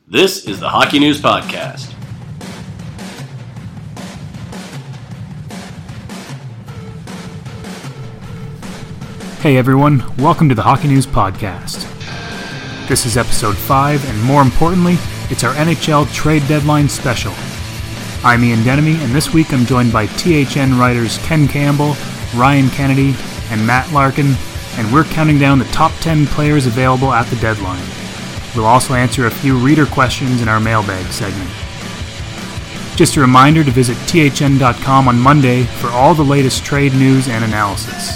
This is the Hockey News Podcast. Hey everyone, welcome to the Hockey News Podcast. This is episode 5, and more importantly, it's our NHL trade deadline special. I'm Ian Denemy, and this week I'm joined by THN writers Ken Campbell, Ryan Kennedy, and Matt Larkin, and we're counting down the top 10 players available at the deadline. We'll also answer a few reader questions in our mailbag segment. Just a reminder to visit thn.com on Monday for all the latest trade news and analysis.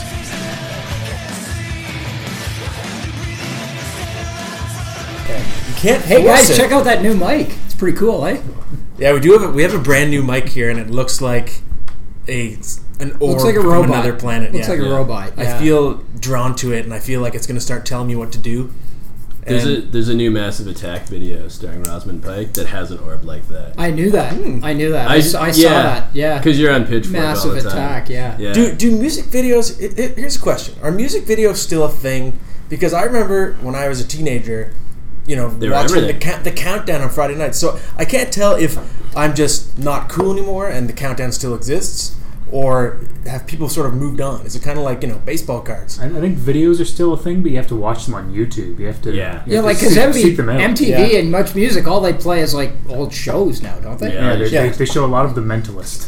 Hey guys, check out that new mic. It's pretty cool, eh? Yeah, we have a brand new mic here, and it looks like an orb looks like a from robot. another planet. Looks like a robot. Yeah. I feel drawn to it, and I feel like it's going to start telling me what to do. There's a new Massive Attack video starring Rosamund Pike that has an orb like that. I knew that. I saw that. Yeah, because you're on Pitchfork Massive all the time. Attack. Yeah. Do music videos? Here's a question: are music videos still a thing? Because I remember when I was a teenager, watching the countdown on Friday nights. So I can't tell if I'm just not cool anymore and the countdown still exists, or have people sort of moved on? Is it kind of like baseball cards? I think videos are still a thing, but you have to watch them on YouTube. You have to, because MTV and Much Music, all they play is like old shows now, don't they? Yeah, they show a lot of The Mentalist.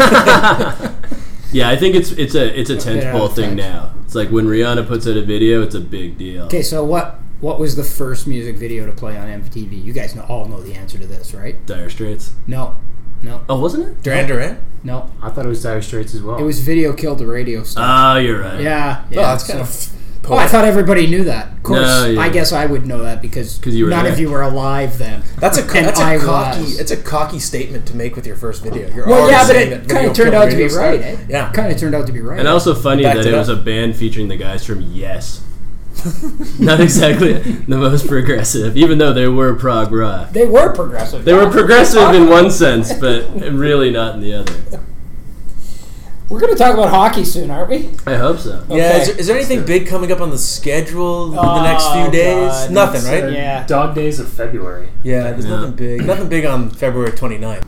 Yeah, I think it's a tentpole thing now. It's like when Rihanna puts out a video, it's a big deal. Okay, so what was the first music video to play on MTV? You guys all know the answer to this, right? Dire Straits. No. Oh, wasn't it? Duran Duran? No. I thought it was Dire Straits as well. It was Video Killed the Radio Star. Oh, you're right. Yeah. Oh, that's kind of... I thought everybody knew that. Of course, No, yeah. I guess I would know that because none of you were alive then. That's a cocky statement to make with your first video. But it kind of turned out to be right. Eh? Yeah, kind of turned out to be right. And also funny that it was a band featuring the guys from Yes. Not exactly the most progressive, even though they were prog rock. They were progressive. They were progressive in one sense, but really not in the other. We're going to talk about hockey soon, aren't we? I hope so. Okay. Yeah, is there anything big coming up on the schedule in the next few days? God, nothing, right? Yeah. Dog Days of February. Yeah, there's nothing big. Nothing big on February 29th.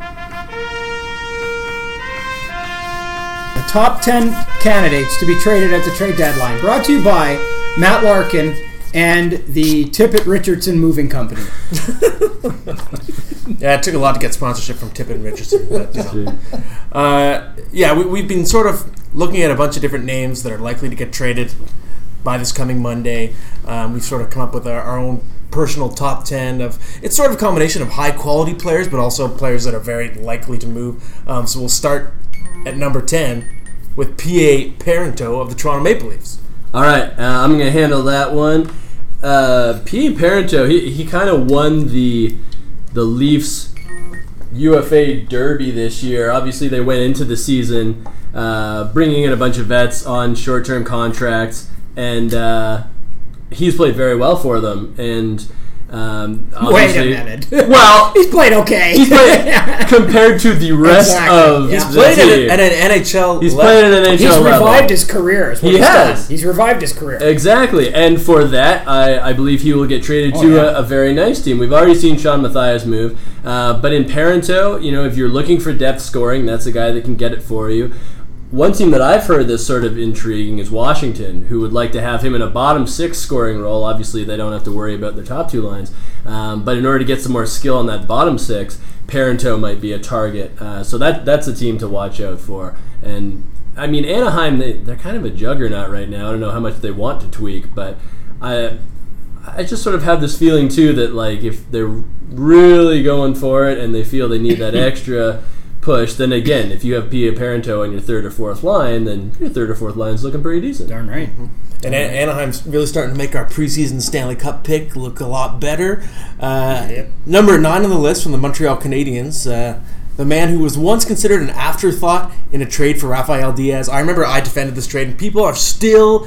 The top 10 candidates to be traded at the trade deadline. Brought to you by Matt Larkin and the Tippett Richardson Moving Company. Yeah, it took a lot to get sponsorship from Tippett Richardson. But, we've been sort of looking at a bunch of different names that are likely to get traded by this coming Monday. We've sort of come up with our own personal top 10 of... It's sort of a combination of high-quality players, but also players that are very likely to move. So we'll start at number 10 with P.A. Parento of the Toronto Maple Leafs. All right, I'm going to handle that one. P.A. Parento, he kind of won the Leafs UFA Derby this year. Obviously, they went into the season bringing in a bunch of vets on short-term contracts, and he's played very well for them. And wait a minute. Well, he's played okay. He's played compared to the rest of He's the played team. at an NHL He's played at an NHL He's level. revived his career. Is what He has. done. He's revived his career. Exactly, and for that, I believe he will get traded to a very nice team. We've already seen Sean Matthias move, but in Parento, if you're looking for depth scoring, that's a guy that can get it for you. One team that I've heard that's sort of intriguing is Washington, who would like to have him in a bottom six scoring role. Obviously, they don't have to worry about their top two lines, but in order to get some more skill on that bottom six, Parento might be a target. So that's a team to watch out for. And I mean, Anaheim, they're kind of a juggernaut right now. I don't know how much they want to tweak, but I just sort of have this feeling too that like if they're really going for it and they feel they need that extra push, then again, if you have P.A. Parento on your third or fourth line, then your third or fourth line is looking pretty decent. Darn right. Mm-hmm. And Anaheim's really starting to make our preseason Stanley Cup pick look a lot better. Number 9 on the list from the Montreal Canadiens, the man who was once considered an afterthought in a trade for Rafael Diaz. I remember I defended this trade, and people are still...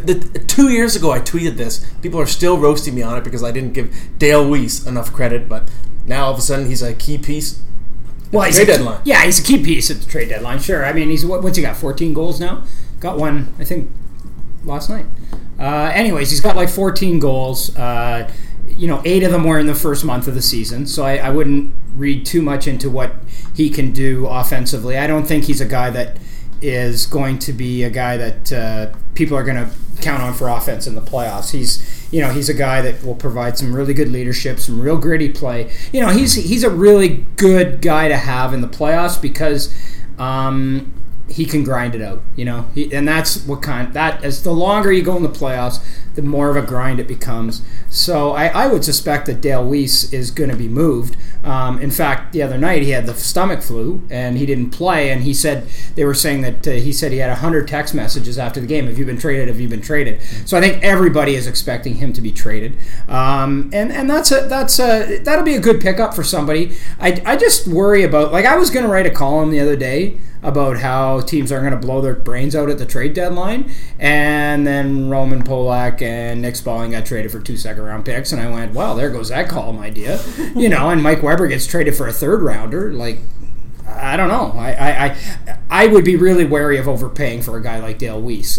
2 years ago I tweeted this. People are still roasting me on it because I didn't give Dale Weiss enough credit, but now all of a sudden he's a key piece. Well, he's trade deadline. Yeah, he's a key piece at the trade deadline. Sure. I mean, he's what's he got? 14 goals now. Got one, I think, last night. Anyways, he's got like 14 goals. 8 of them were in the first month of the season, so I wouldn't read too much into what he can do offensively. I don't think he's a guy that is going to be a guy that people are going to count on for offense in the playoffs. He's a guy that will provide some really good leadership, some real gritty play. He's a really good guy to have in the playoffs because he can grind it out, and that's as the longer you go in the playoffs, the more of a grind it becomes. So I would suspect that Dale Weiss is going to be moved. In fact, the other night he had the stomach flu and he didn't play, and they were saying that he said he had 100 text messages after the game. Have you been traded? Have you been traded? So I think everybody is expecting him to be traded, and that'll be a good pickup for somebody. I just worry about, I was going to write a column the other day about how teams are going to blow their brains out at the trade deadline, and then Roman Polak and Nick Spaulding got traded for 2 second-round picks, and I went, well, there goes that column idea. And Mike Weber gets traded for a third-rounder. I don't know. I would be really wary of overpaying for a guy like Dale Weiss.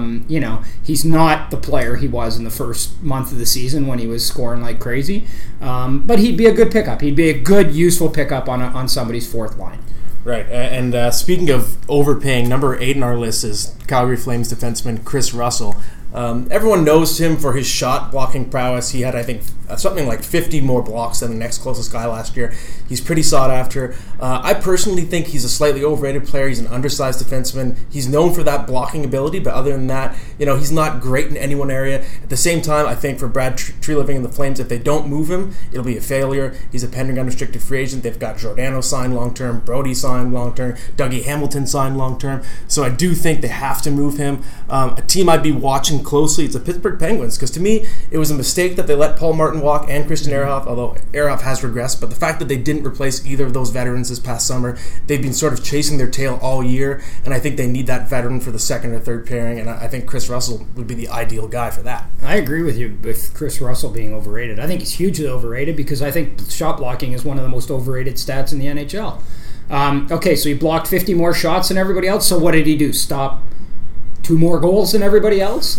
He's not the player he was in the first month of the season when he was scoring like crazy, but he'd be a good pickup. He'd be a good, useful pickup on somebody's fourth line. Right, and speaking of overpaying, number 8 on our list is Calgary Flames defenseman Chris Russell. Everyone knows him for his shot blocking prowess. He had, I think, something like 50 more blocks than the next closest guy last year. He's pretty sought after. I personally think he's a slightly overrated player. He's an undersized defenseman. He's known for that blocking ability, but other than that, he's not great in any one area. At the same time, I think for Brad Treliving and the Flames, if they don't move him, it'll be a failure. He's a pending unrestricted free agent. They've got Giordano signed long-term, Brody signed long-term, Dougie Hamilton signed long-term. So I do think they have to move him. A team I'd be watching closely, it's the Pittsburgh Penguins, because to me, it was a mistake that they let Paul Martin walk and Christian Ehrhoff, although Ehrhoff has regressed, but the fact that they didn't replace either of those veterans this past summer, they've been sort of chasing their tail all year, and I think they need that veteran for the second or third pairing, and I think Chris Russell would be the ideal guy for that. I agree with you with Chris Russell being overrated. I think he's hugely overrated because I think shot blocking is one of the most overrated stats in the NHL. Okay, so he blocked 50 more shots than everybody else, so what did he do? Stop 2 more goals than everybody else?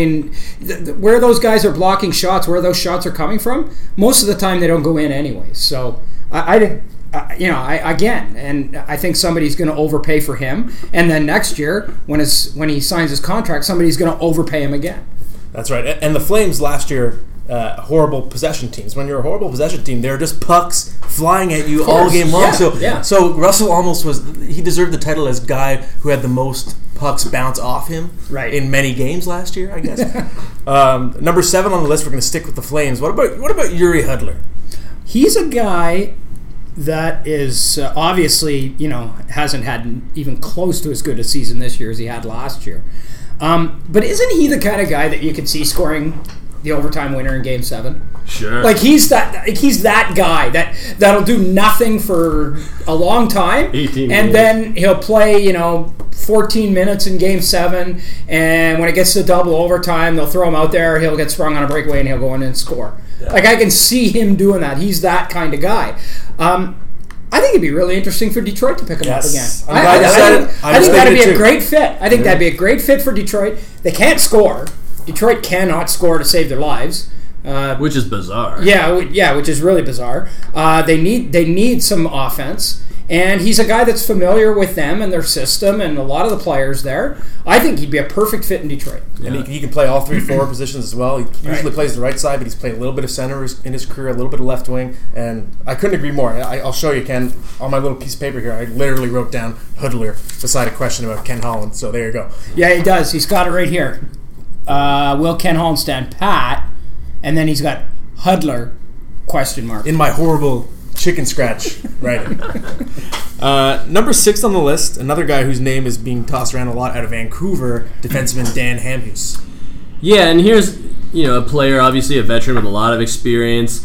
Where those guys are blocking shots, where those shots are coming from, most of the time they don't go in anyways. So I think somebody's going to overpay for him, and then next year when he signs his contract, somebody's going to overpay him again. That's right. And the Flames last year, horrible possession teams. When you're a horrible possession team, there are just pucks flying at you all game long. So Russell almost he deserved the title as guy who had the most pucks bounce off him in many games last year, I guess. Number 7 on the list, we're going to stick with the Flames. What about Jiri Hudler? He's a guy that is obviously, hasn't had even close to as good a season this year as he had last year. But isn't he the kind of guy that you could see scoring the overtime winner in Game 7? Sure. He's that guy that'll do nothing for a long time, 18 and then he'll play 14 minutes in Game 7, and when it gets to double overtime, they'll throw him out there. He'll get sprung on a breakaway, and he'll go in and score. Yeah. I can see him doing that. He's that kind of guy. I think it'd be really interesting for Detroit to pick him up again. I think that'd be a great fit. I think that'd be a great fit for Detroit. They can't score. Detroit cannot score to save their lives. Which is bizarre. Yeah, which is really bizarre. They need some offense, and he's a guy that's familiar with them and their system and a lot of the players there. I think he'd be a perfect fit in Detroit. Yeah. And he can play all 3 forward positions as well. He usually plays the right side, but he's played a little bit of center in his career, a little bit of left wing, and I couldn't agree more. I'll show you, Ken, on my little piece of paper here. I literally wrote down Hudler beside a question about Ken Holland, so there you go. Yeah, he does. He's got it right here. Will Ken Holland stand pat? And then he's got Hudler, ? In my horrible chicken scratch writing. Number 6 on the list, another guy whose name is being tossed around a lot out of Vancouver, defenseman Dan Hamhuis. Yeah, and here's a player, obviously a veteran with a lot of experience.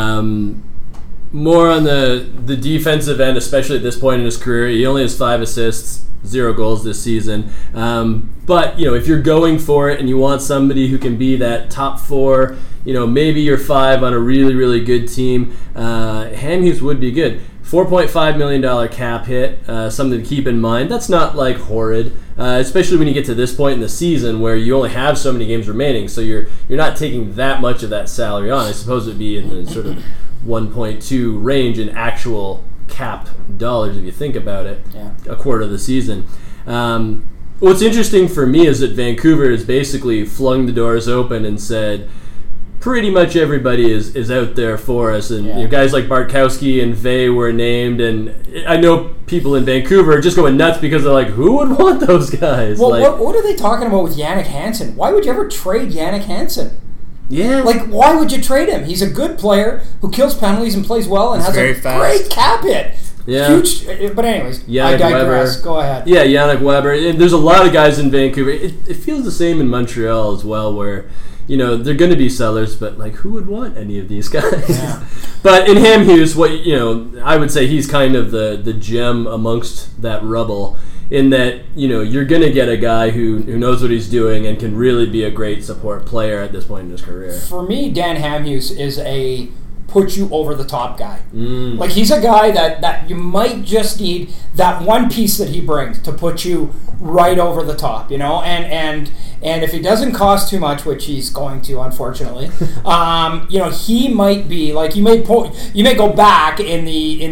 More on the defensive end, especially at this point in his career. He only has 5 assists, 0 goals this season. But if you're going for it and you want somebody who can be that top 4, maybe you're 5 on a really, really good team, Hamhuis would be good. $4.5 million cap hit, something to keep in mind. That's not like horrid, especially when you get to this point in the season where you only have so many games remaining, so you're not taking that much of that salary on. I suppose it would be in the sort of 1.2 range in actual cap dollars if you think about it, a quarter of the season. What's interesting for me is that Vancouver has basically flung the doors open and said, pretty much everybody is out there for us, and guys like Bartkowski and Vey were named, and I know people in Vancouver are just going nuts because they're like, who would want those guys? Well, what are they talking about with Jannik Hansen? Why would you ever trade Jannik Hansen? Yeah. Why would you trade him? He's a good player who kills penalties and plays well and has a great cap hit. Yeah. Huge, but anyways, Yannick I digress. Weber. Go ahead. Yeah, Yannick Weber. And there's a lot of guys in Vancouver. It feels the same in Montreal as well, where they're going to be sellers, but who would want any of these guys? Yeah. But in Hamhuis, I would say he's kind of the gem amongst that rubble, in that you're going to get a guy who knows what he's doing and can really be a great support player at this point in his career. For me, Dan Hamhuis is a put you over the top guy. He's a guy that you might just need that one piece that he brings to put you right over the top, and if he doesn't cost too much, which he's going to, unfortunately, he might be you may go back in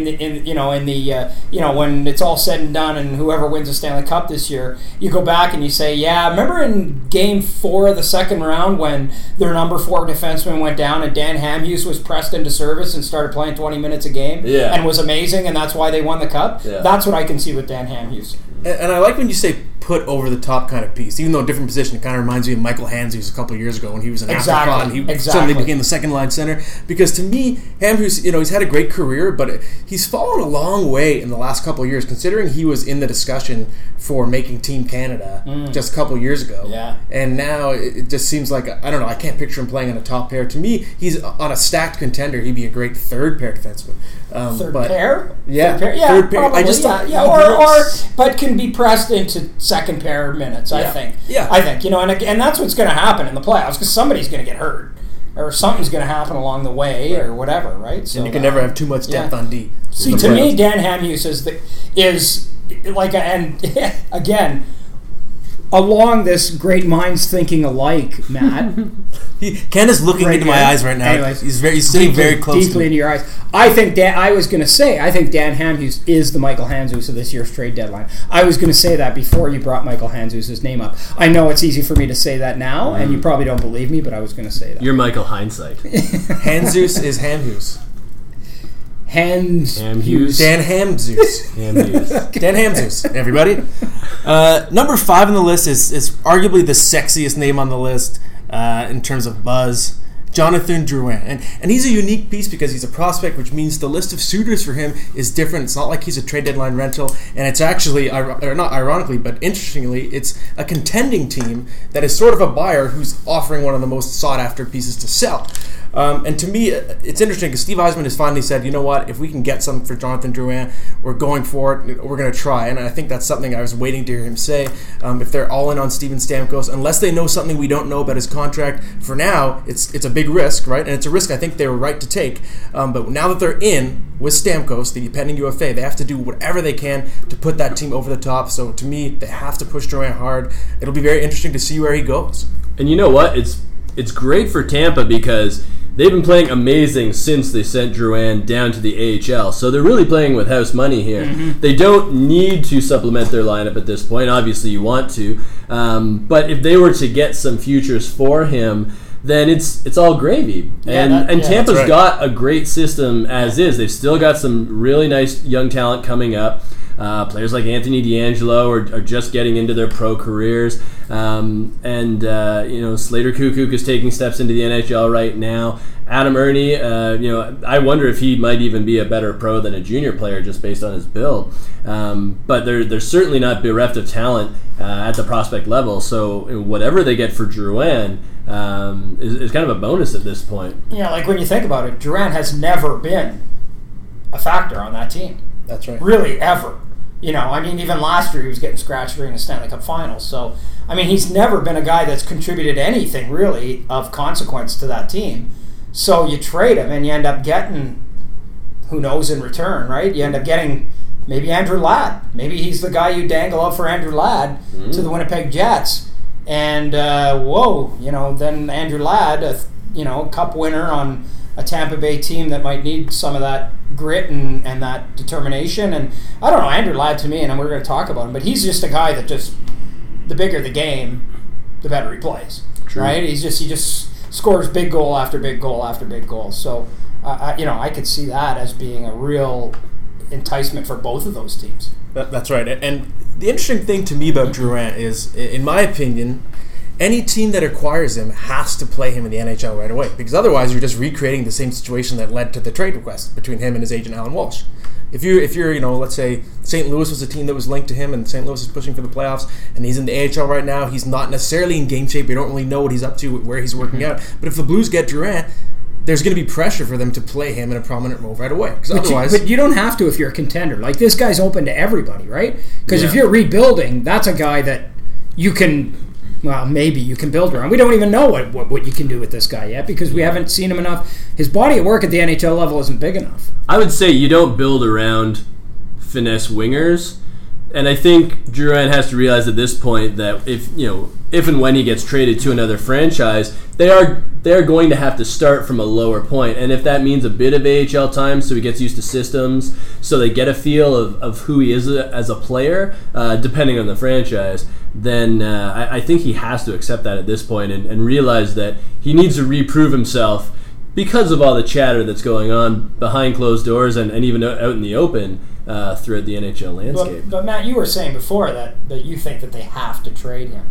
the when it's all said and done and whoever wins the Stanley Cup this year, you go back and you say, remember in Game 4 of the second round when their number 4 defenseman went down and Dan Hamhuis was pressed into service and started playing 20 minutes a game and was amazing, and that's why they won the cup. That's what I can see with Dan Hamhuis. And I like when you say put over the top kind of piece, even though a different position. It kind of reminds me of Michael Handzus a couple of years ago when he was an afterthought and he suddenly became the second line center. Because to me, Hamhuis, he's had a great career, but he's fallen a long way in the last couple of years, considering he was in the discussion for making Team Canada just a couple of years ago. Yeah. And now it just seems like, I don't know, I can't picture him playing on a top pair. To me, he's on a stacked contender. He'd be a great third pair defenseman. Third pair? Yeah. Third pair. Probably, I just but can be pressed into second pair minutes, I think. Yeah. I think, and that's what's going to happen in the playoffs, because somebody's going to get hurt. Or something's going to happen along the way, or whatever, right? So and you can never have too much depth on D. See, to me, Dan Hamhuis is and again, along this great minds thinking alike, Matt. Ken is looking into my eyes right now. Anyways, he's sitting very close deeply into your eyes. I think Dan Hamhuis is the Michael Handzus of this year's trade deadline. I was going to say that before you brought Michael Handzus' name up. I know it's easy for me to say that now, and you probably don't believe me, but I was going to say that. You're Michael Hindsight. Handzus is Hamhuis. Hamhuis. Dan Hamzus. Dan Hamzus, everybody. Number 5 on the list is arguably the sexiest name on the list in terms of buzz. Jonathan Drouin. And he's a unique piece because he's a prospect, which means the list of suitors for him is different. It's not like he's a trade deadline rental, and it's actually, or not ironically, but interestingly, it's a contending team that is sort of a buyer who's offering one of the most sought-after pieces to sell. And to me, it's interesting because Steve Yzerman has finally said, you know what, if we can get something for Jonathan Drouin, we're going for it, we're going to try. And I think that's something I was waiting to hear him say. If they're all in on Steven Stamkos, unless they know something we don't know about his contract, for now, it's a big risk, right? And it's a risk I think they were right to take. But now that they're in with Stamkos, the pending UFA, they have to do whatever they can to put that team over the top. So to me, they have to push Drouin hard. It'll be very interesting to see where he goes. And you know what? It's great for Tampa because they've been playing amazing since they sent Drouin down to the AHL. So they're really playing with house money here. Mm-hmm. They don't need to supplement their lineup at this point. Obviously, you want to. But if they were to get some futures for him, then it's all gravy. And Tampa's got a great system as is. They've still got some really nice young talent coming up. Players like Anthony D'Angelo are just getting into their pro careers. Slater Kukuk is taking steps into the NHL right now. Adam Ernie, I wonder if he might even be a better pro than a junior player just based on his build. But they're certainly not bereft of talent at the prospect level. So whatever they get for Drouin is kind of a bonus at this point. Yeah, like when you think about it, Drouin has never been a factor on that team. That's right. Really, ever. I mean, even last year he was getting scratched during the Stanley Cup Finals. So, I mean, he's never been a guy that's contributed anything really of consequence to that team. So you trade him and you end up getting, who knows in return, right? You end up getting maybe Andrew Ladd. Maybe he's the guy you dangle out for Andrew Ladd to the Winnipeg Jets. And, then Andrew Ladd, a cup winner on a Tampa Bay team that might need some of that grit and that determination. And I don't know, Andrew Ladd to me, and we're going to talk about him, but he's just a guy that just, the bigger the game, the better he plays. True. Right? He just scores big goal after big goal after big goal. So, I could see that as being a real enticement for both of those teams. That's right. And the interesting thing to me about Drouin is, in my opinion, any team that acquires him has to play him in the NHL right away, because otherwise you're just recreating the same situation that led to the trade request between him and his agent Alan Walsh. If you're let's say St. Louis was a team that was linked to him and St. Louis is pushing for the playoffs and he's in the AHL right now, he's not necessarily in game shape, you don't really know what he's up to, where he's working out. But if the Blues get Drouin, there's going to be pressure for them to play him in a prominent role right away. But you don't have to if you're a contender. Like, this guy's open to everybody, right? Because if you're rebuilding, that's a guy that you can... Well, maybe you can build around. We don't even know what you can do with this guy yet because we haven't seen him enough. His body of work at the NHL level isn't big enough. I would say you don't build around finesse wingers. And I think Drouin has to realize at this point that if and when he gets traded to another franchise, they're going to have to start from a lower point. And if that means a bit of AHL time so he gets used to systems, so they get a feel of who he is as a player, depending on the franchise, then I think he has to accept that at this point and realize that he needs to reprove himself because of all the chatter that's going on behind closed doors and even out in the open throughout the NHL landscape. But Matt, you were saying before that you think that they have to trade him.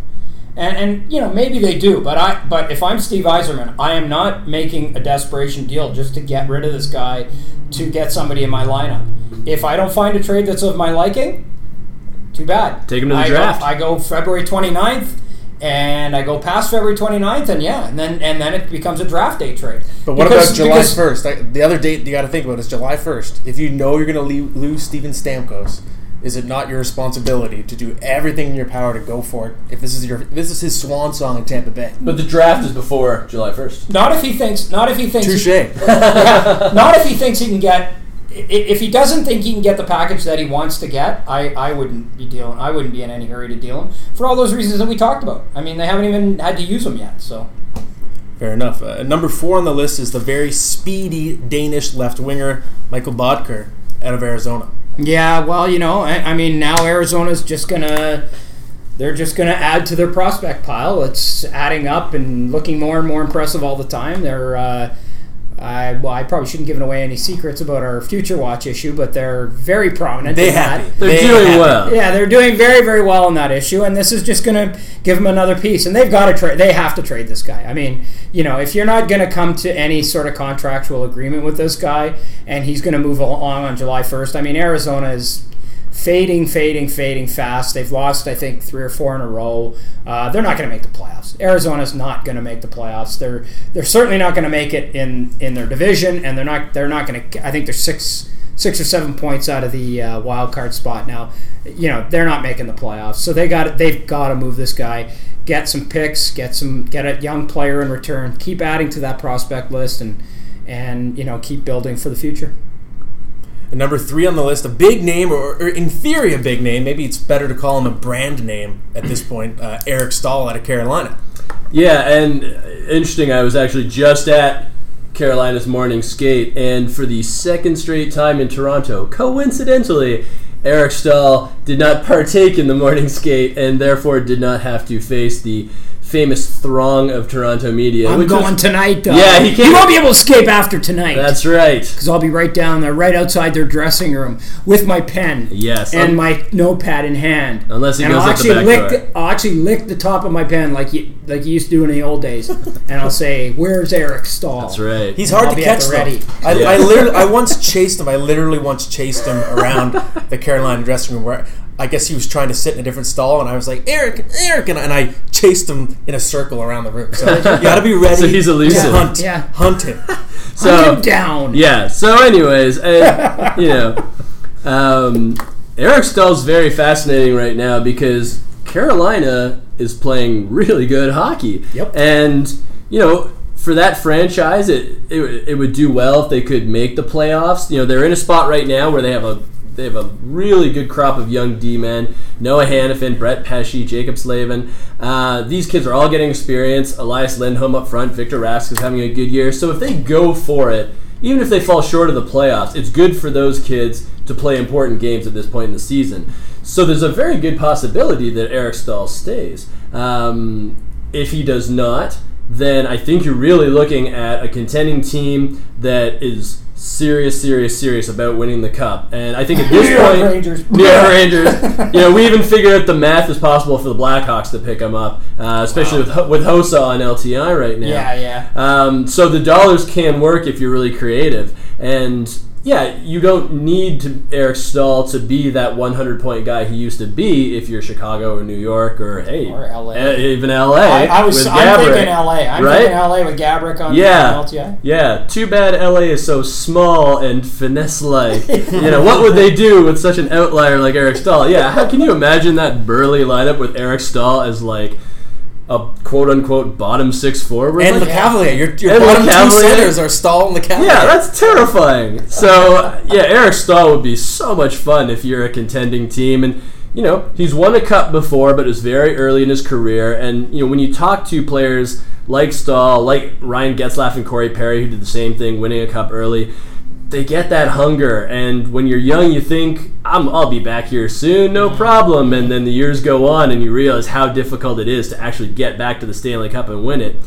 And maybe they do, but if I'm Steve Yzerman, I am not making a desperation deal just to get rid of this guy to get somebody in my lineup. If I don't find a trade that's of my liking, too bad. Take him to the draft. I go February 29th, and I go past February 29th, and then it becomes a draft day trade. But what about July 1st? The other date you got to think about is July 1st. If you know you're going to lose Steven Stamkos, is it not your responsibility to do everything in your power to go for it? If this is his swan song in Tampa Bay. But the draft is before July 1st. Not if he thinks. Touche. Not if he thinks he can get. If he doesn't think he can get the package that he wants to get, I wouldn't be dealing. I wouldn't be in any hurry to deal him for all those reasons that we talked about. I mean, they haven't even had to use him yet. So. Fair enough. Number 4 on the list is the very speedy Danish left winger Michael Bodker out of Arizona. Yeah, well, I mean, now Arizona's they're just gonna add to their prospect pile. It's adding up and looking more and more impressive all the time. They're, I probably shouldn't give away any secrets about our Future Watch issue, but they're very prominent. They're doing well. Yeah, they're doing very, very well in that issue, and this is just gonna give them another piece. And they've got to trade. They have to trade this guy. I mean, if you're not gonna come to any sort of contractual agreement with this guy, and he's gonna move along on July 1st, I mean, Arizona is fading fast. They've lost, I think, 3 or 4 in a row. They're not going to make the playoffs. Arizona's not going to make the playoffs. They're certainly not going to make it in their division, and they're not going to. I think they're 6 or 7 points out of the wild card spot now. They're not making the playoffs, so they've got to move this guy, get some picks, get a young player in return, keep adding to that prospect list, and keep building for the future. And number 3 on the list, a big name, or in theory a big name, maybe it's better to call him a brand name at this point, Eric Staal out of Carolina. Yeah, and interesting, I was actually just at Carolina's morning skate, and for the second straight time in Toronto, coincidentally, Eric Staal did not partake in the morning skate and therefore did not have to face the famous throng of Toronto media. I'm going tonight, though. Yeah, he won't be able to escape after tonight. That's right. Because I'll be right down there, right outside their dressing room, with my pen. Yes. And my notepad in hand. Unless he goes at the back door. I'll actually lick the top of my pen like you used to do in the old days, and I'll say, "Where's Eric Staal?" That's right. He's hard to catch, though. I once chased him. I literally once chased him around the Carolina dressing room where I guess he was trying to sit in a different stall, and I was like, Eric, and I chased him in a circle around the room. So you got to be ready. So he's elusive. Hunt him. Hunt him down. Yeah. So, anyways, Eric Stahl's very fascinating right now because Carolina is playing really good hockey. Yep. And, for that franchise, it would do well if they could make the playoffs. They're in a spot right now where they have a really good crop of young D-men. Noah Hannafin, Brett Pesce, Jacob Slavin. These kids are all getting experience. Elias Lindholm up front. Victor Rask is having a good year. So if they go for it, even if they fall short of the playoffs, it's good for those kids to play important games at this point in the season. So there's a very good possibility that Eric Stahl stays. If he does not, then I think you're really looking at a contending team that is serious about winning the cup. And I think at this point, Rangers. We even figured out the math is possible for the Blackhawks to pick them up, especially with Hossa on LTI right now. Yeah. So the dollars can work if you're really creative. And you don't need Eric Stahl to be that 100-point guy he used to be if you're Chicago or New York or LA. Even LA. I'm thinking LA. I'm thinking LA with Gabrick on LTI. Yeah. Too bad LA is so small and finesse-like. What would they do with such an outlier like Eric Stahl? Yeah, how can you imagine that burly lineup with Eric Stahl as like a quote-unquote bottom six forward? And LeCavalier. Your bottom two centers are Stahl and LeCavalier. Yeah, that's terrifying. So, Eric Stahl would be so much fun if you're a contending team. And, he's won a cup before, but it was very early in his career. And, when you talk to players like Stahl, like Ryan Getzlaf and Corey Perry, who did the same thing, winning a cup early, they get that hunger, and when you're young, you think, I'll be back here soon, no problem, and then the years go on, and you realize how difficult it is to actually get back to the Stanley Cup and win it.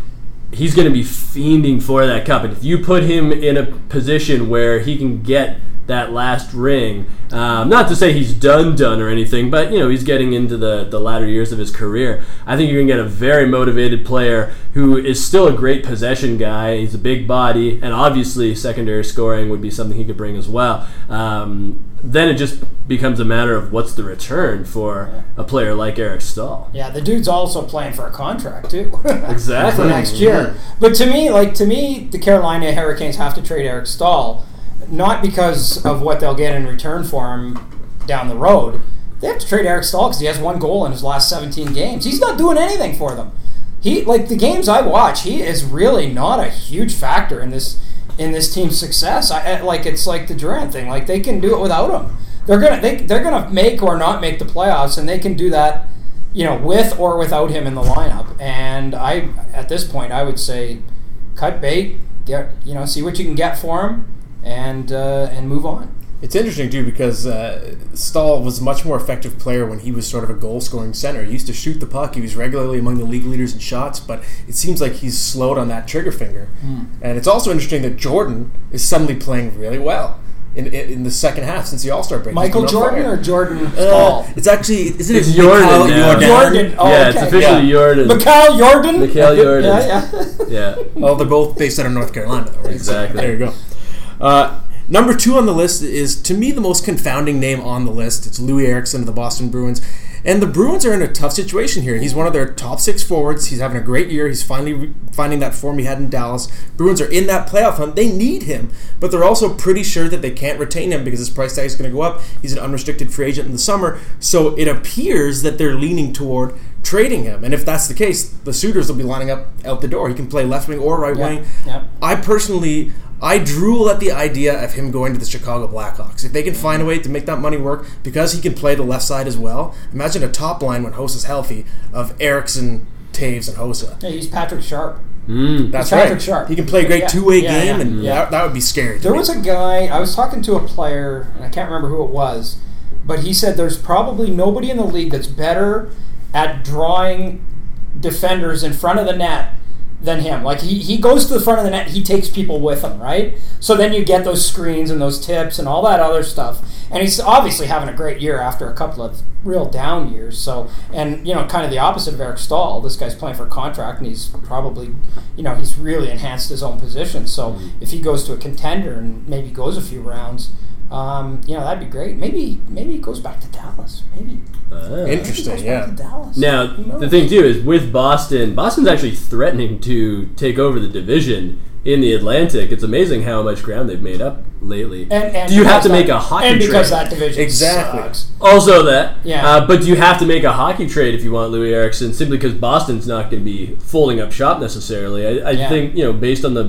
He's going to be fiending for that cup, and if you put him in a position where he can get that last ring, not to say he's done or anything, but he's getting into the latter years of his career. I think you're going to get a very motivated player who is still a great possession guy. He's a big body, and obviously secondary scoring would be something he could bring as well. Then it just becomes a matter of what's the return for a player like Eric Stahl. Yeah, the dude's also playing for a contract too. Exactly. For next year. But to me, the Carolina Hurricanes have to trade Eric Stahl, not because of what they'll get in return for him down the road. They have to trade Eric Stahl because he has 1 goal in his last 17 games. He's not doing anything for them. The games I watch, he is really not a huge factor in this team's success. It's like the Durant thing. Like, they can do it without him. They're gonna make or not make the playoffs, and they can do that, with or without him in the lineup. And at this point, I would say, cut bait, see what you can get for him, and move on. It's interesting, too, because Stahl was a much more effective player when he was sort of a goal-scoring center. He used to shoot the puck. He was regularly among the league leaders in shots, but it seems like he's slowed on that trigger finger. And it's also interesting that Jordan is suddenly playing really well in the second half since the All-Star break. Michael Jordan or Jordan Stahl? It's actually, isn't it Jordan? Jordan. Oh, yeah, it's officially Jordan. Mikhail Jordan? Mikhail Jordan. Yeah. Well, they're both based out of North Carolina, though, right? Exactly. So, there you go. Number 2 on the list is, to me, the most confounding name on the list. It's Louis Eriksson of the Boston Bruins. And the Bruins are in a tough situation here. He's one of their top 6 forwards. He's having a great year. He's finally finding that form he had in Dallas. Bruins are in that playoff hunt. They need him. But they're also pretty sure that they can't retain him because his price tag is going to go up. He's an unrestricted free agent in the summer. So it appears that they're leaning toward trading him. And if that's the case, the suitors will be lining up out the door. He can play left wing or right wing. Yep. I drool at the idea of him going to the Chicago Blackhawks. If they can find a way to make that money work, because he can play the left side as well, imagine a top line when Hossa's healthy of Eriksson, Taves, and Hossa. Yeah, he's Patrick Sharp. That's Patrick right. Sharp. He can play a great two-way game, and that would be scary. There was a guy, I was talking to a player, and I can't remember who it was, but he said there's probably nobody in the league that's better at drawing defenders in front of the net than him. Like, he goes to the front of the net, he takes people with him, right? So then you get those screens and those tips and all that other stuff. And he's obviously having a great year after a couple of real down years. So, and, kind of the opposite of Eric Stahl. This guy's playing for a contract, and he's probably, he's really enhanced his own position. So if he goes to a contender and maybe goes a few rounds, that'd be great. Maybe he goes back to Dallas. Maybe. Interesting, Back to Dallas. Now, the thing, too, is with Boston's actually threatening to take over the division in the Atlantic. It's amazing how much ground they've made up lately. And do you have to make a hockey trade? And because that division sucks. Also that. Yeah. But do you have to make a hockey trade if you want Louis Eriksson, simply because Boston's not going to be folding up shop necessarily? I think, based on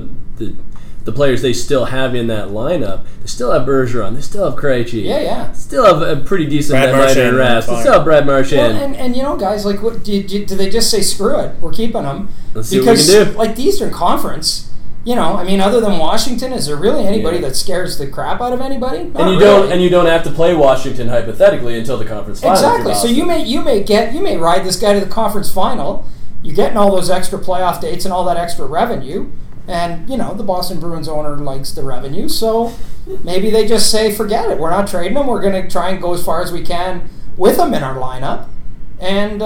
the players they still have in that lineup, they still have Bergeron, they still have Krejci. Yeah. Still have a pretty decent deadliner in Rask. They still have Brad Marchand. And guys, like, what do they just say, screw it, we're keeping them? Let's see what we can do. Like, the Eastern Conference, other than Washington, is there really anybody that scares the crap out of anybody? And you don't have to play Washington hypothetically until the conference final. Exactly. So you may ride this guy to the conference final. You're getting all those extra playoff dates and all that extra revenue. And, the Boston Bruins owner likes the revenue, so maybe they just say, forget it. We're not trading him. We're going to try and go as far as we can with him in our lineup and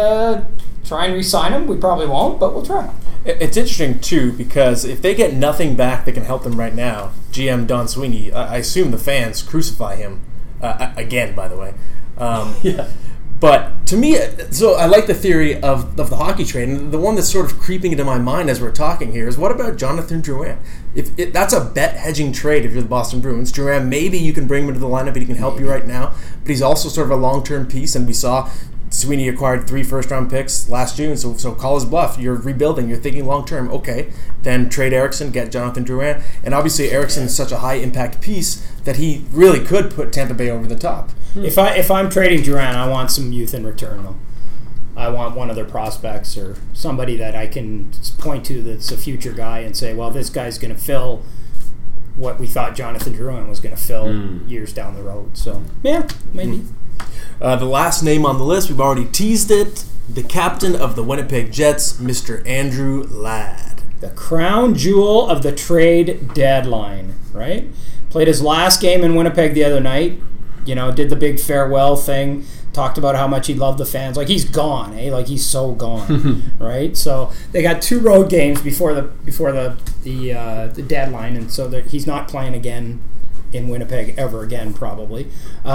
try and re-sign him. We probably won't, but we'll try. It's interesting, too, because if they get nothing back that can help them right now, GM Don Sweeney, I assume the fans crucify him, again, by the way. Yeah. But to me, so I like the theory of the hockey trade, and the one that's sort of creeping into my mind as we're talking here is, what about Jonathan Drouin? That's a bet hedging trade if you're the Boston Bruins. Drouin, maybe you can bring him into the lineup and he can help you right now, but he's also sort of a long-term piece, and we saw Sweeney acquired 3 first-round picks last June, so call his bluff. You're rebuilding. You're thinking long-term. Okay, then trade Eriksson, get Jonathan Drouin. And obviously Eriksson is such a high-impact piece that he really could put Tampa Bay over the top. If I'm trading Drouin, I want some youth in return, though. I want one of their prospects or somebody that I can point to that's a future guy and say, well, this guy's going to fill what we thought Jonathan Drouin was going to fill years down the road. So, yeah, maybe. The last name on the list, we've already teased it, the captain of the Winnipeg Jets, Mr. Andrew Ladd. The crown jewel of the trade deadline, right? Played his last game in Winnipeg the other night, did the big farewell thing, talked about how much he loved the fans. Like, he's gone, eh? Like, he's so gone, right? So they got 2 road games before the deadline, and so he's not playing again in Winnipeg ever again, probably.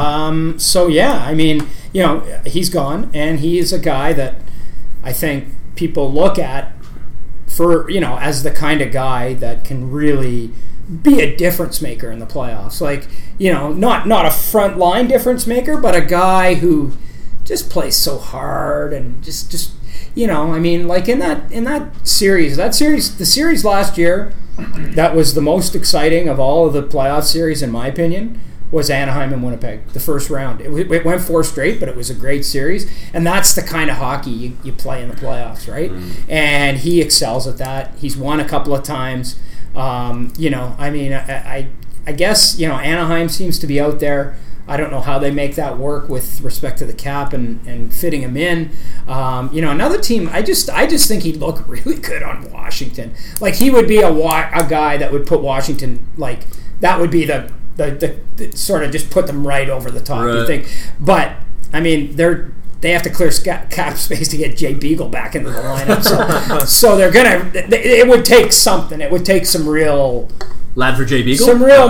So yeah, I mean, he's gone, and he is a guy that I think people look at for, as the kind of guy that can really be a difference maker in the playoffs. Like, not a front line difference maker, but a guy who just plays so hard and just I mean, like in that series, the series last year that was the most exciting of all of the playoff series, in my opinion, was Anaheim and Winnipeg, the first round. It went 4 straight, but it was a great series. And that's the kind of hockey you play in the playoffs, right? And he excels at that. He's won a couple of times. I mean, I guess, Anaheim seems to be out there. I don't know how they make that work with respect to the cap and fitting him in. Another team, I just think he'd look really good on Washington. Like, he would be a guy that would put Washington, like, that would be the sort of just put them right over the top, you think. But, I mean, they have to clear cap space to get Jay Beagle back into the lineup. So they're going to, it would take something. It would take some real... Lad for Jay Beagle? Some real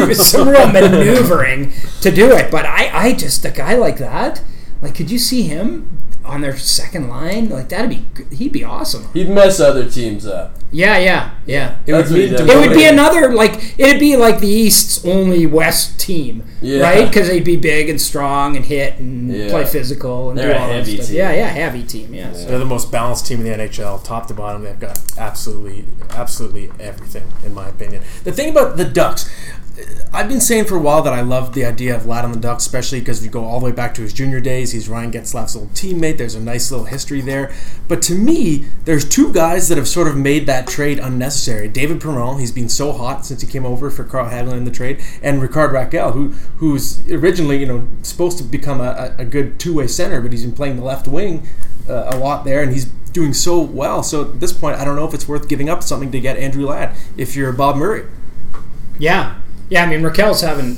maneuvering to do it. But I just, a guy like that, like, could you see him on their second line? Like, he'd be awesome. He'd mess other teams up. Yeah. It would be another, like, it'd be like the East's only West team, right? Because they'd be big and strong and hit and play physical and They're do all that stuff. Team. Yeah, heavy team, yes. They're the most balanced team in the NHL, top to bottom. They've got absolutely everything, in my opinion. The thing about the Ducks, I've been saying for a while that I love the idea of Ladd on the Ducks, especially because if you go all the way back to his junior days, he's Ryan Getzlaf's old teammate. There's a nice little history there. But to me, there's 2 guys that have sort of made that trade unnecessary. David Perron, he's been so hot since he came over for Carl Hagelin in the trade, and Ricard Raquel, who's originally supposed to become a good 2-way center, but he's been playing the left wing a lot there, and he's doing so well. So at this point, I don't know if it's worth giving up something to get Andrew Ladd if you're Bob Murray. Yeah, I mean, Raquel is having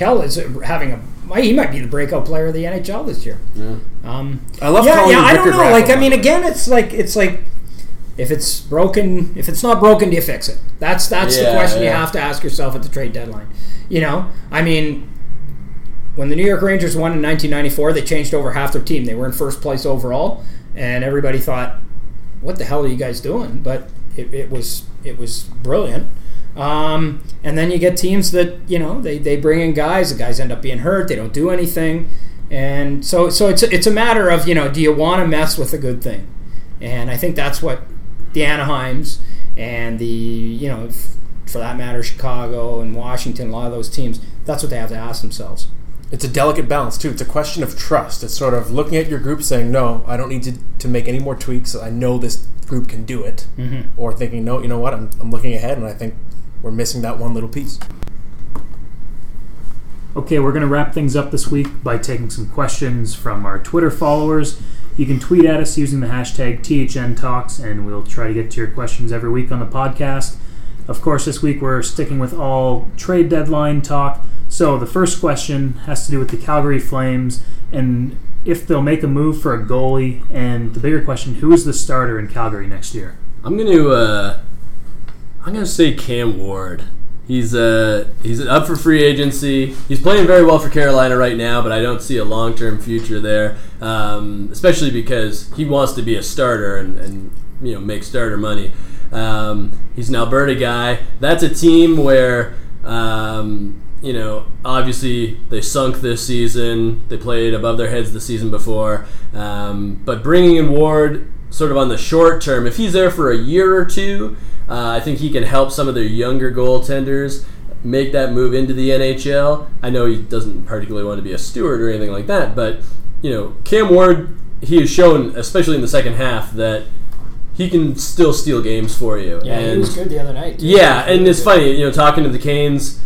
he might be the breakout player of the NHL this year. Yeah. I love calling him I don't know. Raquel. Like, I mean, again, it's like if it's broken, if it's not broken, do you fix it? That's the question you have to ask yourself at the trade deadline. I mean, when the New York Rangers won in 1994, they changed over half their team. They were in first place overall, and everybody thought, "What the hell are you guys doing?" But it was brilliant. And then you get teams that, they bring in guys. The guys end up being hurt. They don't do anything. And so it's a matter of, do you want to mess with a good thing? And I think that's what the Anaheims and the, for that matter, Chicago and Washington, a lot of those teams, that's what they have to ask themselves. It's a delicate balance, too. It's a question of trust. It's sort of looking at your group saying, no, I don't need to make any more tweaks. I know this group can do it. Mm-hmm. Or thinking, no, you know what, I'm looking ahead, and I think we're missing that one little piece. Okay, we're going to wrap things up this week by taking some questions from our Twitter followers. You can tweet at us using the hashtag THNTalks, and we'll try to get to your questions every week on the podcast. Of course, this week we're sticking with all trade deadline talk. So the first question has to do with the Calgary Flames and if they'll make a move for a goalie. And the bigger question, who is the starter in Calgary next year? I'm gonna say Cam Ward. He's up for free agency. He's playing very well for Carolina right now, but I don't see a long-term future there, especially because he wants to be a starter and make starter money. He's an Alberta guy. That's a team where obviously they sunk this season. They played above their heads the season before. But bringing in Ward sort of on the short term, if he's there for a year or two, I think he can help some of their younger goaltenders make that move into the NHL. I know he doesn't particularly want to be a steward or anything like that, but Cam Ward, he has shown, especially in the second half, that he can still steal games for you. Yeah, and he was good the other night. Yeah, and it's funny, talking to the Canes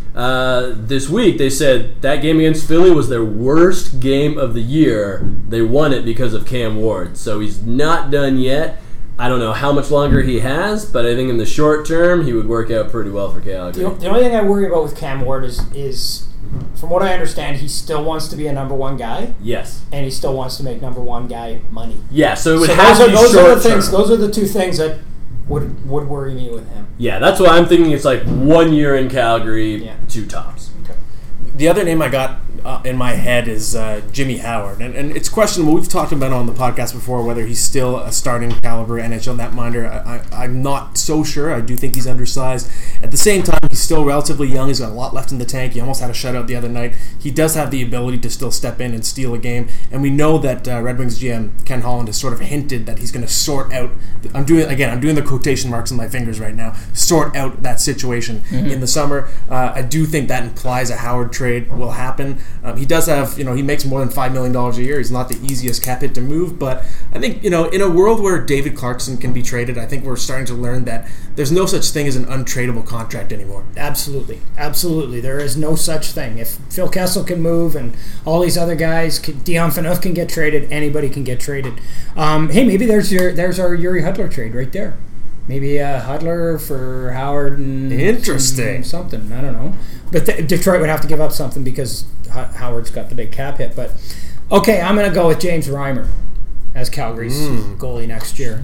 this week, they said that game against Philly was their worst game of the year. They won it because of Cam Ward. So he's not done yet. I don't know how much longer he has, but I think in the short term, he would work out pretty well for Calgary. The only thing I worry about with Cam Ward is, from what I understand, he still wants to be a number one guy. Yes. And he still wants to make number one guy money. Yeah, so it would have to be those short are the things. term. Those are the two things that would worry me with him. Yeah, that's why I'm thinking it's like 1 year in Calgary, 2 tops. Okay. The other name I got in my head is Jimmy Howard. And it's questionable. We've talked about it on the podcast before whether he's still a starting caliber NHL netminder. I'm not so sure. I do think he's undersized. At the same time, he's still relatively young. He's got a lot left in the tank. He almost had a shutout the other night. He does have the ability to still step in and steal a game. And we know that Red Wings GM Ken Holland has sort of hinted that he's going to sort out. I'm doing the quotation marks on my fingers right now. Sort out that situation in the summer. I do think that implies a Howard trade will happen. He does have, he makes more than $5 million a year. He's not the easiest cap hit to move, but I think, in a world where David Clarkson can be traded, I think we're starting to learn that there's no such thing as an untradeable contract anymore. Absolutely. There is no such thing. If Phil Kessel can move and all these other guys, Dion Phaneuf can get traded, anybody can get traded. Hey, maybe there's our Yuri Hudler trade right there. Maybe Hudler for Howard and interesting something. I don't know. But Detroit would have to give up something because Howard's got the big cap hit. But okay, I'm going to go with James Reimer as Calgary's goalie next year.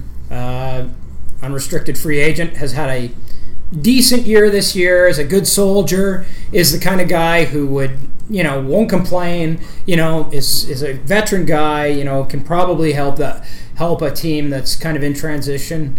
Unrestricted free agent, has had a decent year this year, is a good soldier, is the kind of guy who would, won't complain, is a veteran guy, can probably help a team that's kind of in transition.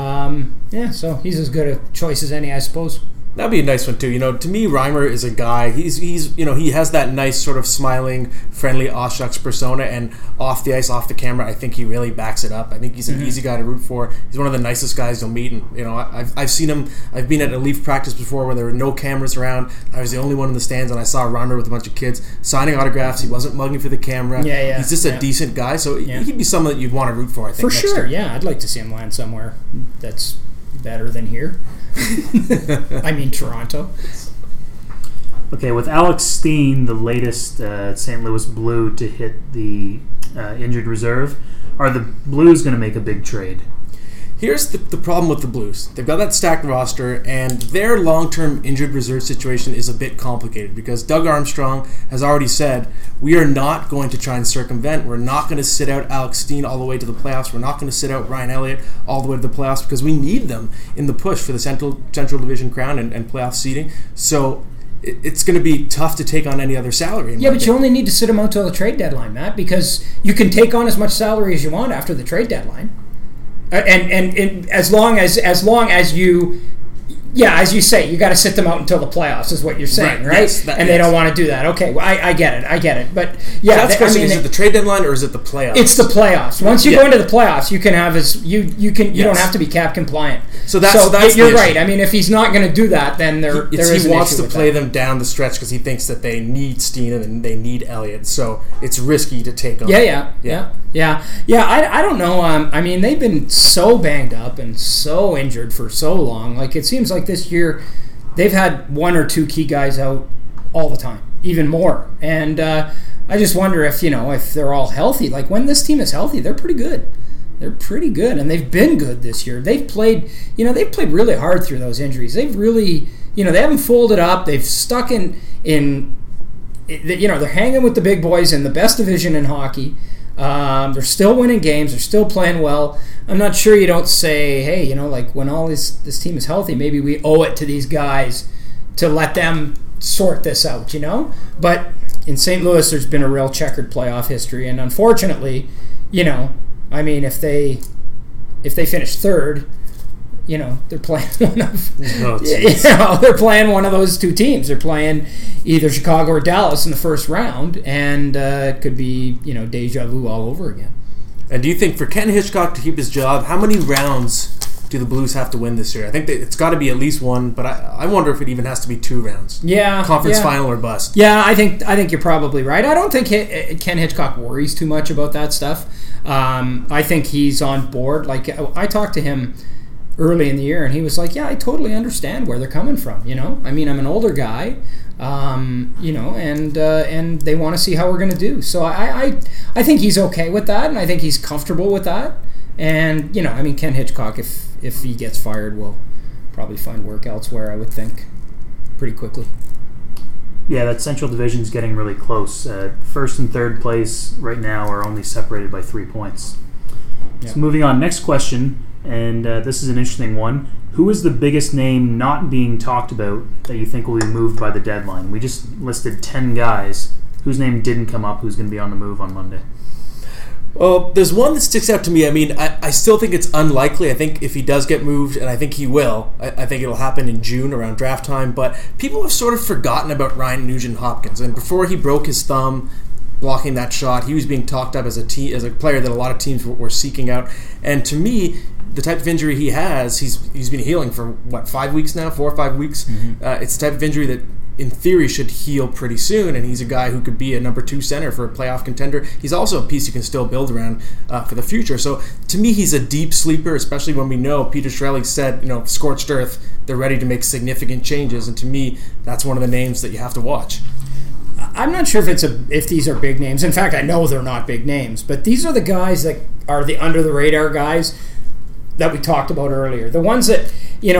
So he's as good a choice as any, I suppose. That'd be a nice one too. To me, Reimer is a guy. He's he has that nice sort of smiling, friendly Oshucks persona, and off the ice, off the camera, I think he really backs it up. I think he's an easy guy to root for. He's one of the nicest guys you'll meet, and I've seen him. I've been at a Leaf practice before where there were no cameras around. I was the only one in the stands, and I saw Reimer with a bunch of kids signing autographs. He wasn't mugging for the camera. Yeah. He's just a decent guy, so he'd be someone that you'd want to root for. I think for sure. Yeah, I'd like to see him land somewhere that's better than here. I mean Toronto. Okay, with Alex Steen, the latest St. Louis Blue to hit the injured reserve, are the Blues going to make a big trade? Here's the problem with the Blues. They've got that stacked roster, and their long-term injured reserve situation is a bit complicated because Doug Armstrong has already said, we are not going to try and circumvent. We're not going to sit out Alex Steen all the way to the playoffs. We're not going to sit out Ryan Elliott all the way to the playoffs because we need them in the push for the Central Division crown and playoff seeding. So it's going to be tough to take on any other salary. Yeah, but you only need to sit them out till the trade deadline, Matt, because you can take on as much salary as you want after the trade deadline. And as long as you Yeah, as you say, you got to sit them out until the playoffs, is what you're saying, right? Yes, and they don't want to do that. Okay, well, I get it. But yeah, so that's the question: is it the trade deadline or is it the playoffs? It's the playoffs. Once you go into the playoffs, you can have you don't have to be cap compliant. So that's you're right. I mean, if he's not going to do that, then he wants to play them down the stretch because he thinks that they need Steen and they need Elliott. So it's risky to take on. Yeah. I don't know. I mean, they've been so banged up and so injured for so long. Like, it seems like this year they've had one or two key guys out all the time, even more. And I just wonder if they're all healthy. Like, when this team is healthy, they're pretty good. They're pretty good, and they've been good this year. They've played really hard through those injuries. They've really, they haven't folded up. They've stuck in they're hanging with the big boys in the best division in hockey. They're still winning games. They're still playing well. I'm not sure you don't say, hey, like, when all this team is healthy, maybe we owe it to these guys to let them sort this out, But in St. Louis, there's been a real checkered playoff history, and unfortunately, I mean, if they finish third, they're playing they're playing one of those two teams. They're playing either Chicago or Dallas in the first round, and it could be deja vu all over again. And do you think for Ken Hitchcock to keep his job, how many rounds do the Blues have to win this year? I think that it's got to be at least one, but I wonder if it even has to be 2 rounds. Yeah, conference final or bust. Yeah, I think you're probably right. I don't think Ken Hitchcock worries too much about that stuff. I think he's on board. Like, I talked to him early in the year, and he was like, "Yeah, I totally understand where they're coming from. I mean, I'm an older guy, and they want to see how we're going to do. So I think he's okay with that, and I think he's comfortable with that. And I mean, Ken Hitchcock, if he gets fired, will probably find work elsewhere, I would think, pretty quickly." Yeah, that Central Division's getting really close. First and third place right now are only separated by 3 points. Yeah. So moving on, next question, and this is an interesting one. Who is the biggest name not being talked about that you think will be moved by the deadline? We just listed 10 guys. Whose name didn't come up, who's going to be on the move on Monday? Well, there's one that sticks out to me. I mean, I still think it's unlikely. I think if he does get moved, and I think he will, I think it'll happen in June around draft time, but people have sort of forgotten about Ryan Nugent-Hopkins. And before he broke his thumb blocking that shot, he was being talked up as a player that a lot of teams were seeking out. And to me, the type of injury he has, he's been healing for, 5 weeks now? 4 or 5 weeks? Mm-hmm. It's the type of injury that in theory should heal pretty soon, and he's a guy who could be a number 2 center for a playoff contender. He's also a piece you can still build around for the future. So to me, he's a deep sleeper, especially when we know Peter Chiarelli said, scorched earth, they're ready to make significant changes, and to me, that's one of the names that you have to watch. I'm not sure if these are big names. In fact, I know they're not big names, but these are the guys that are the under the radar guys that we talked about earlier. The ones that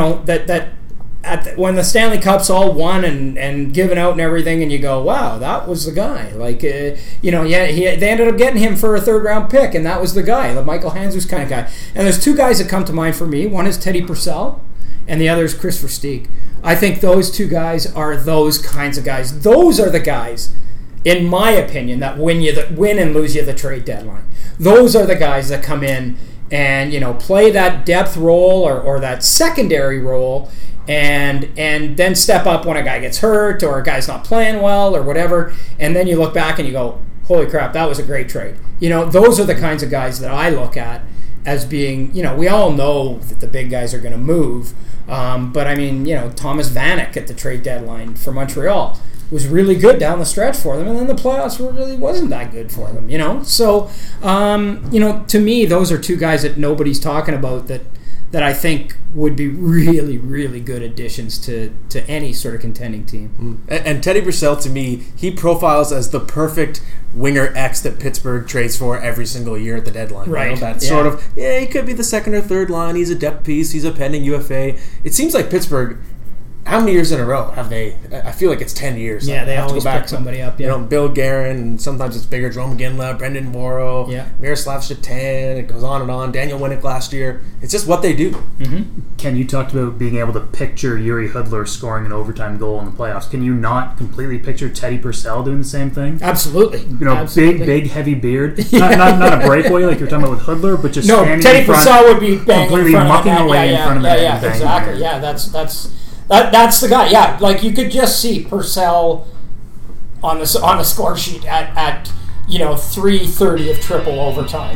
when the Stanley Cup's all won and given out and everything, and you go, wow, that was the guy. Like, they ended up getting him for a 3rd round pick, and that was the guy, the Michael Handzus kind of guy. And there's 2 guys that come to mind for me. One is Teddy Purcell, and the other is Kris Versteeg. I think those 2 guys are those kinds of guys. Those are the guys, in my opinion, that win and lose you the trade deadline. Those are the guys that come in and play that depth role or that secondary role, and then step up when a guy gets hurt or a guy's not playing well or whatever, and then you look back and you go, holy crap, that was a great trade. Those are the kinds of guys that I look at as being, we all know that the big guys are going to move, but I mean, Thomas Vanek at the trade deadline for Montreal was really good down the stretch for them, and then the playoffs really wasn't that good for them, So, to me, those are 2 guys that nobody's talking about that I think would be really, really good additions to any sort of contending team. And Teddy Purcell, to me, he profiles as the perfect winger X that Pittsburgh trades for every single year at the deadline. Right. Sort of, he could be the 2nd or 3rd line. He's a depth piece. He's a pending UFA. It seems like Pittsburgh how many years in a row have they? I feel like it's 10 years. Yeah, they have always pick somebody up. Yeah. Bill Guerin, and sometimes it's bigger. Jerome McGinley, Brendan Morrow, Miroslav Shatan. It goes on and on. Daniel Winnick last year. It's just what they do. Mm-hmm. Ken, you talked about being able to picture Yuri Hudler scoring an overtime goal in the playoffs. Can you not completely picture Teddy Purcell doing the same thing? Absolutely. Big, heavy beard. Not a breakaway like you're talking about with Hudler, but just standing Teddy in front, Purcell would be banging completely in front mucking of the away in front of the net. Yeah, exactly. Yeah, that's the guy. Yeah, like you could just see Purcell on the score sheet at 3:30 of triple overtime.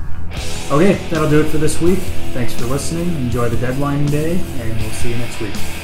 Okay, that'll do it for this week. Thanks for listening. Enjoy the deadline day, and we'll see you next week.